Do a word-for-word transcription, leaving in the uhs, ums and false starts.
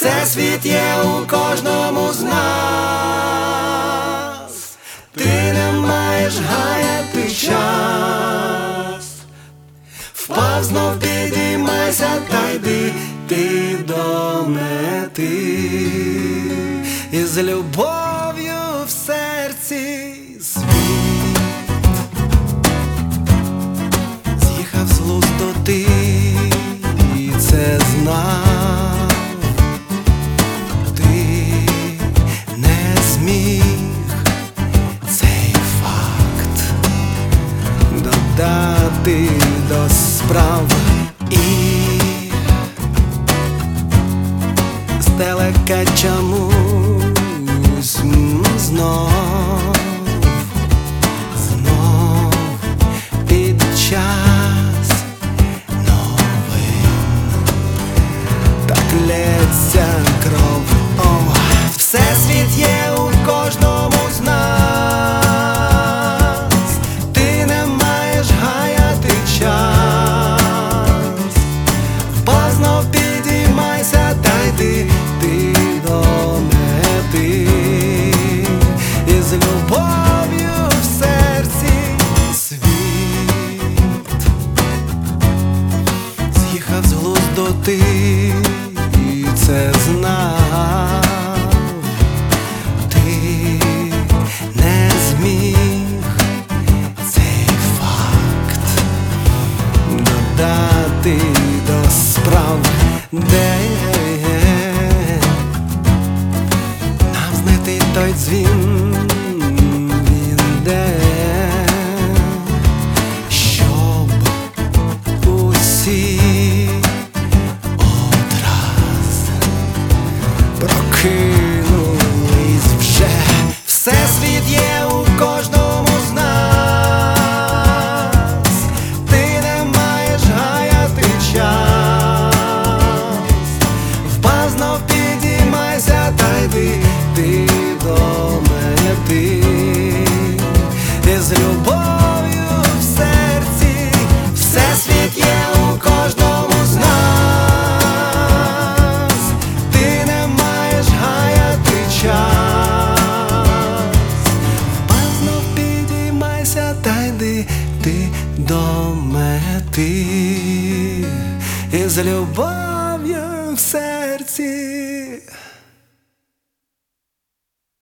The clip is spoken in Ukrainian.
Всесвіт є у кожному з нас, ти не маєш гаяти час. Впав, знов підіймайся та йди ти до мети, і з любов'ю в серці світ з'їхав з глузду, ти і це знав. Ти не зміг цей факт додати до справ, і здалека чомусь знов, знов під час новин так лється кров. О, всесвіт є у кожному з нас, ти не маєш гаяти час. Впав, знов підіймайся та йди ти до мети, і з любов'ю в серці світ з'їхав з глузду, ти і це знав. Ти не зміг цей факт додати до справ, де нам знайти той дзвін, він де, щоб усі одраз прокинулись вже. Всесвіт є у кожному з нас, ти не маєш гаяти час. Впав, знов підіймайся та йди ти до мети, і з любов'ю в серці. Всесвіт є у кожному з нас, ти не маєш гаяти час. Впав, знов підіймайся та йди ти до мети, і з любов'ю в серці.